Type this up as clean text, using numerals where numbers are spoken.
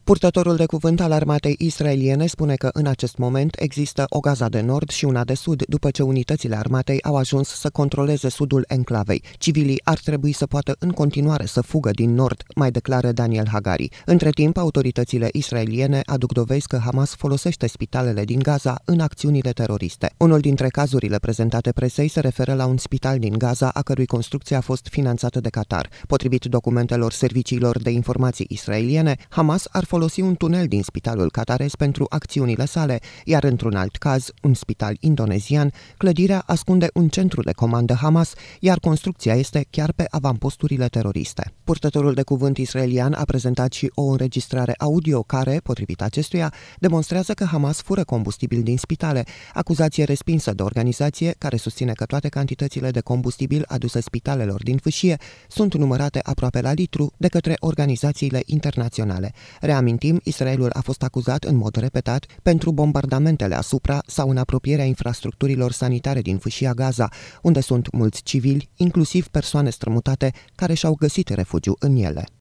Purtătorul de cuvânt al armatei israeliene spune că în acest moment există o Gaza de nord și una de sud, după ce unitățile armatei au ajuns să controleze sudul enclavei. Civilii ar trebui să poată în continuare să fugă din nord, mai declară Daniel Hagari. Între timp, autoritățile israeliene aduc dovezi că Hamas folosește spitalele din Gaza în acțiunile teroriste. Unul dintre cazurile prezentate presei se referă la un spital din Gaza, a cărui construcție a fost finanțată de Qatar. Potrivit documentelor serviciilor de informații israeliene, Hamas ar folosi un tunel din spitalul qatarez pentru acțiunile sale, iar într-un alt caz, un spital indonezian, clădirea ascunde un centru de comandă Hamas, iar construcția este chiar pe avamposturile teroriste. Purtătorul de cuvânt israelian a prezentat și o înregistrare audio care, potrivit acestuia, demonstrează că Hamas fură combustibil din spitale, acuzație respinsă de organizație care susține că toate cantitățile de combustibil aduse spitalelor din fâșie sunt numărate aproape la litru de către organizațiile internaționale. Reamintim, Israelul a fost acuzat în mod repetat pentru bombardamentele asupra sau în apropierea infrastructurilor sanitare din fâșia Gaza, unde sunt mulți civili, inclusiv persoane strămutate, care și-au găsit refugiu în ele.